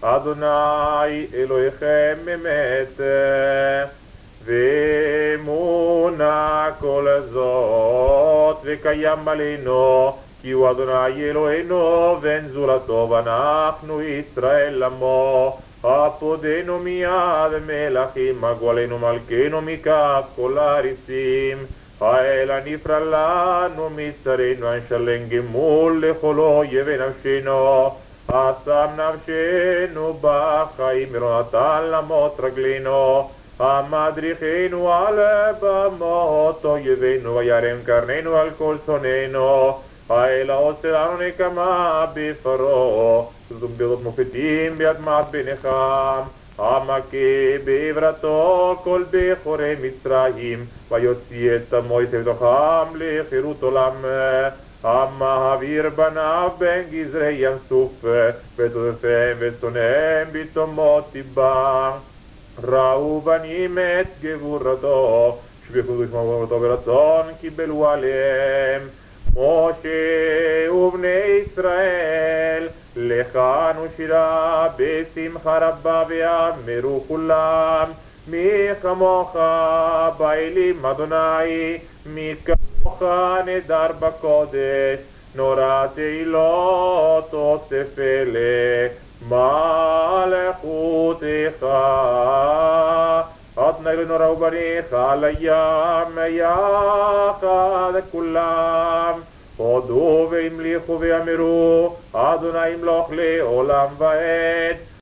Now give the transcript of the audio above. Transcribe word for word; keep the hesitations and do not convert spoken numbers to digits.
אדוני אלוהיכם אמת ואמונה כל זאת וקיים עלינו כי הוא אדוני אלוהינו ואין זולתו ואנחנו ישראל עמו הפודנו מיד מלכים הגואלנו מלכנו מכף כל הארצים האל הנפרע לנו מצרינו הנשלם גמול לכל אויבי נפשנו השם נפשנו בחיים ונתן למות רגלינו המדריכנו על במות אויבינו וירם קרננו על כל שונאינו האל העושה לנו נקמה בפרעה זומבירות מופתים באדמת בנחם המכה בעברתו כל בכורי מצרים ויוציא את עמו את בתוכם לחירות עולם המעביר בניו בין גזרי ים סוף ותוספיהם ושונאיהם בתומות טיבם ראו בנים את גבורתו שביחו ושמעו ברצון קיבלו עליהם משה ובני ישראל לכאן ושירה בשמחה רבה ואמרו כולם מי כמוך באלים אדוני מי כמוך נדר בקודש נורא תהילות אוסף אלה מלכותך אדוני אלוהינו נורא ובריך על הים יחד כולם הודו והמליכו ואמרו אדוני ימלוך לעולם ועד